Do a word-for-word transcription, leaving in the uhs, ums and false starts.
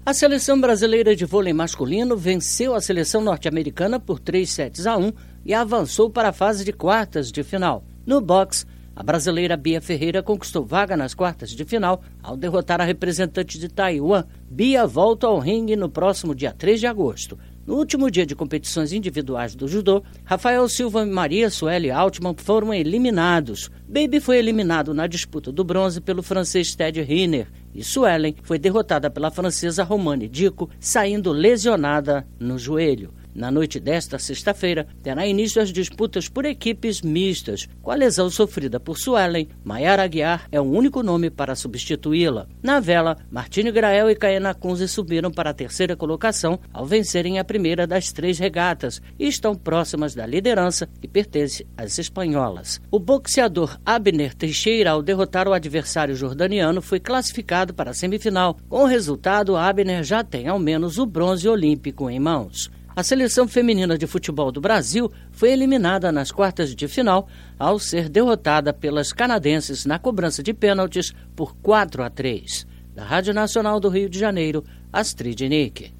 A seleção brasileira de vôlei masculino venceu a seleção norte-americana por três sets a um e avançou para a fase de quartas de final. No boxe, a brasileira Bia Ferreira conquistou vaga nas quartas de final ao derrotar a representante de Taiwan. Bia volta ao ringue no próximo dia três de agosto. No último dia de competições individuais do judô, Rafael Silva e Maria Sueli Altman foram eliminados. Baby foi eliminado na disputa do bronze pelo francês Ted Riner e Suelen foi derrotada pela francesa Romane Dico, saindo lesionada no joelho. Na noite desta sexta-feira, terá início as disputas por equipes mistas. Com a lesão sofrida por Suelen, Mayara Aguiar é o único nome para substituí-la. Na vela, Martine Grael e Caena Kunze subiram para a terceira colocação ao vencerem a primeira das três regatas e estão próximas da liderança, que pertence às espanholas. O boxeador Abner Teixeira, ao derrotar o adversário jordaniano, foi classificado para a semifinal. Com o resultado, Abner já tem ao menos o bronze olímpico em mãos. A seleção feminina de futebol do Brasil foi eliminada nas quartas de final ao ser derrotada pelas canadenses na cobrança de pênaltis por quatro a três. Da Rádio Nacional do Rio de Janeiro, Astrid Nick.